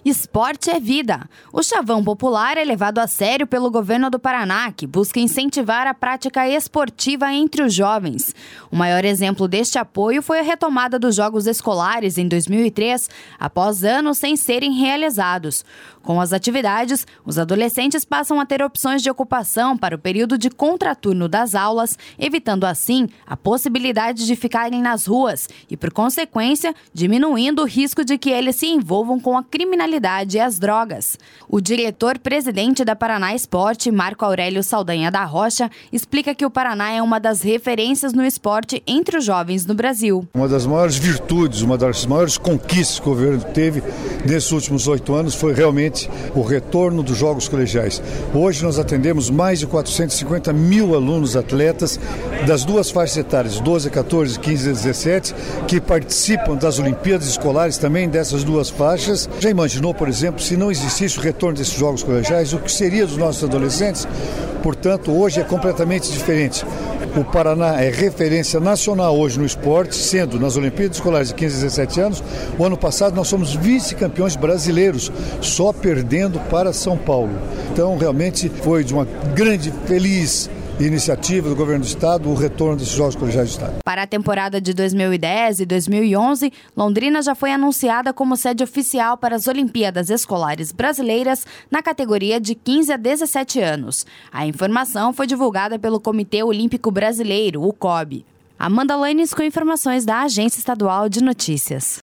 Esporte é vida. O chavão popular é levado a sério pelo governo do Paraná, que busca incentivar a prática esportiva entre os jovens. O maior exemplo deste apoio foi a retomada dos Jogos Escolares em 2003, após anos sem serem realizados. Com as atividades, os adolescentes passam a ter opções de ocupação para o período de contraturno das aulas, evitando assim a possibilidade de ficarem nas ruas e, por consequência, diminuindo o risco de que eles se envolvam com a criminalidade e as drogas. O diretor-presidente da Paraná Esporte, Marco Aurélio Saldanha da Rocha, explica que o Paraná é uma das referências no esporte entre os jovens no Brasil. Uma das maiores virtudes, uma das maiores conquistas que o governo teve nesses últimos 8 anos foi realmente o retorno dos jogos colegiais. Hoje nós atendemos mais de 450 mil alunos atletas das duas faixas etárias, 12, 14, 15 e 17, que participam das Olimpíadas Escolares também dessas duas faixas. Já imaginou, por exemplo, se não existisse o retorno desses jogos colegiais, o que seria dos nossos adolescentes? Portanto, hoje é completamente diferente. O Paraná é referência nacional hoje no esporte, sendo nas Olimpíadas Escolares de 15 e 17 anos. O ano passado nós somos vice-campeões brasileiros, só perdendo para São Paulo. Então, realmente foi de uma grande, feliz iniciativa do governo do estado o retorno desses Jogos Colegiais do estado. Para a temporada de 2010 e 2011, Londrina já foi anunciada como sede oficial para as Olimpíadas Escolares Brasileiras na categoria de 15 a 17 anos. A informação foi divulgada pelo Comitê Olímpico Brasileiro, o COB. Amanda Lanes com informações da Agência Estadual de Notícias.